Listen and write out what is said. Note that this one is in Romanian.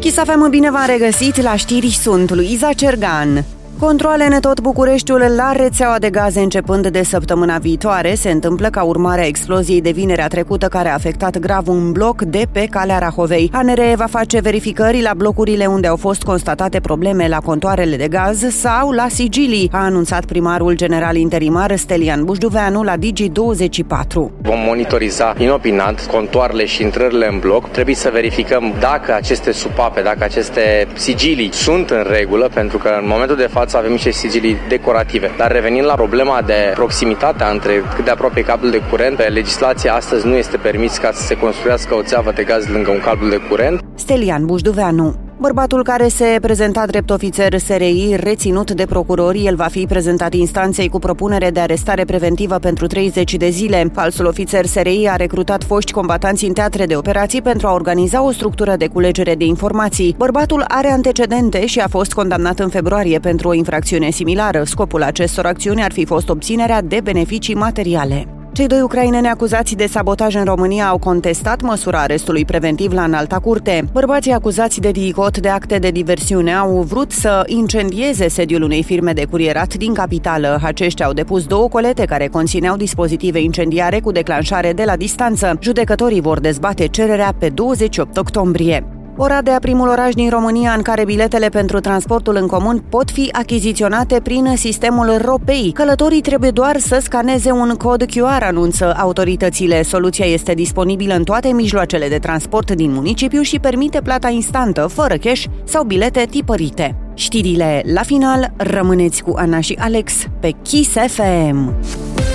Kiss FM, bine v-am regăsit la știri, sunt Luiza Cergan. Controale în tot Bucureștiul la rețeaua de gaze începând de săptămâna viitoare se întâmplă ca urmare a exploziei de vinerea trecută care a afectat grav un bloc de pe calea Rahovei. ANRE va face verificări la blocurile unde au fost constatate probleme la contoarele de gaz sau la sigilii, a anunțat primarul general interimar Stelian Bușduveanu la Digi24. Vom monitoriza inopinat contoarele și intrările în bloc. Trebuie să verificăm dacă aceste supape, dacă aceste sigilii sunt în regulă, pentru că în momentul de față avem niște sigilii decorative. Dar revenind la problema de proximitatea între cât de aproape e cablul de curent, pe legislație astăzi nu este permis ca să se construiască o țeavă de gaz lângă un cablu de curent. Stelian Bușduveanu. Bărbatul care se prezenta drept ofițer SRI, reținut de procurori, el va fi prezentat instanței cu propunere de arestare preventivă pentru 30 de zile. Falsul ofițer SRI a recrutat foști combatanți în teatre de operații pentru a organiza o structură de culegere de informații. Bărbatul are antecedente și a fost condamnat în februarie pentru o infracțiune similară. Scopul acestor acțiuni ar fi fost obținerea de beneficii materiale. Cei doi ucraineni acuzați de sabotaj în România au contestat măsura arestului preventiv la Înalta Curte. Bărbații acuzați de DICOT de acte de diversiune au vrut să incendieze sediul unei firme de curierat din capitală. Aceștia au depus 2 colete care conțineau dispozitive incendiare cu declanșare de la distanță. Judecătorii vor dezbate cererea pe 28 octombrie. Oradea, primul oraș din România în care biletele pentru transportul în comun pot fi achiziționate prin sistemul RoPay. Călătorii trebuie doar să scaneze un cod QR, anunță autoritățile. Soluția este disponibilă în toate mijloacele de transport din municipiu și permite plata instantă, fără cash sau bilete tipărite. Știrile la final, rămâneți cu Ana și Alex pe Kiss FM.